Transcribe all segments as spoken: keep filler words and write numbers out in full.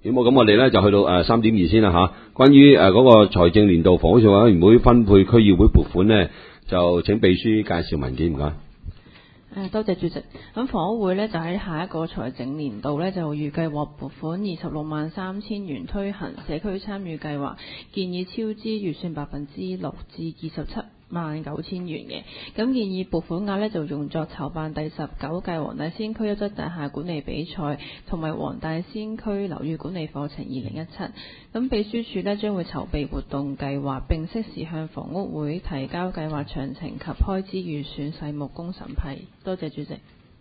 如果冇咁，我哋咧就去到誒三點二先啦吓。關於誒嗰個財政年度房屋事務委員會分配區議會撥款呢，就請秘書介紹文件，唔該。 誒，多謝主席。咁房屋會呢，就喺下一個財政年度呢，就預計獲撥款二十六萬三千元推行社區參與計劃，建議超支預算百分之六至二十七萬九千元嘅。咁建議撥款額呢，就用作籌辦第十九屆黃大仙區優質大廈管理比賽同埋黃大仙區樓宇管理課程二零一七。咁秘書處呢，將會籌備活動計劃，並適時向房屋會提交計劃詳情及開支預算細目供審批。多謝主席。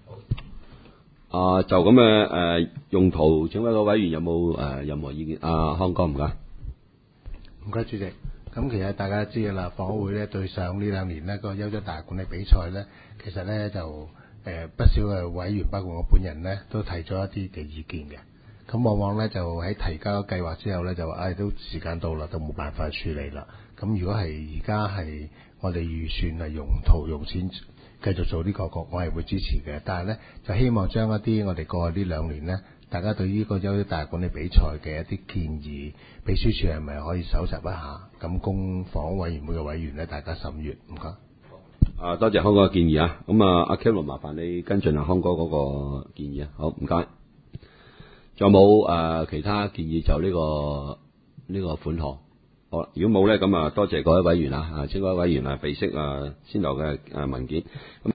啊，就咁嘅誒用途，請問個委員有冇誒、呃、任何意見？啊，康哥唔該。 唔該，主席。咁其實大家都知嘅啦，房屋會咧對上呢兩年呢個優質大廈管理比賽咧，其實咧就誒、呃、不少嘅委員，包括我本人咧，都提咗一啲嘅意見嘅。咁往往咧就喺提交計劃之後咧，就話唉、哎、都時間到啦，都冇辦法處理啦。咁如果係而家係我哋預算係用途用錢繼續做呢、這個，我係會支持嘅。但係咧就希望將一啲我哋過去呢兩年咧，大家對於呢個優質大廈管理比賽嘅一啲建議，秘書處係咪可以搜集一下，咁供房屋委員會嘅委員咧，大家審閱。唔該。 啊，多謝康哥嘅建議啊。咁啊，阿 Kelvin 麻煩你跟進阿康哥嗰個建議啊。好，唔該。仲有冇誒、呃、其他建議就呢、這個呢、這個款項？好啦，如果冇咧，咁啊多謝各位委員啊，請各位委員啊備悉啊先頭嘅誒文件。咁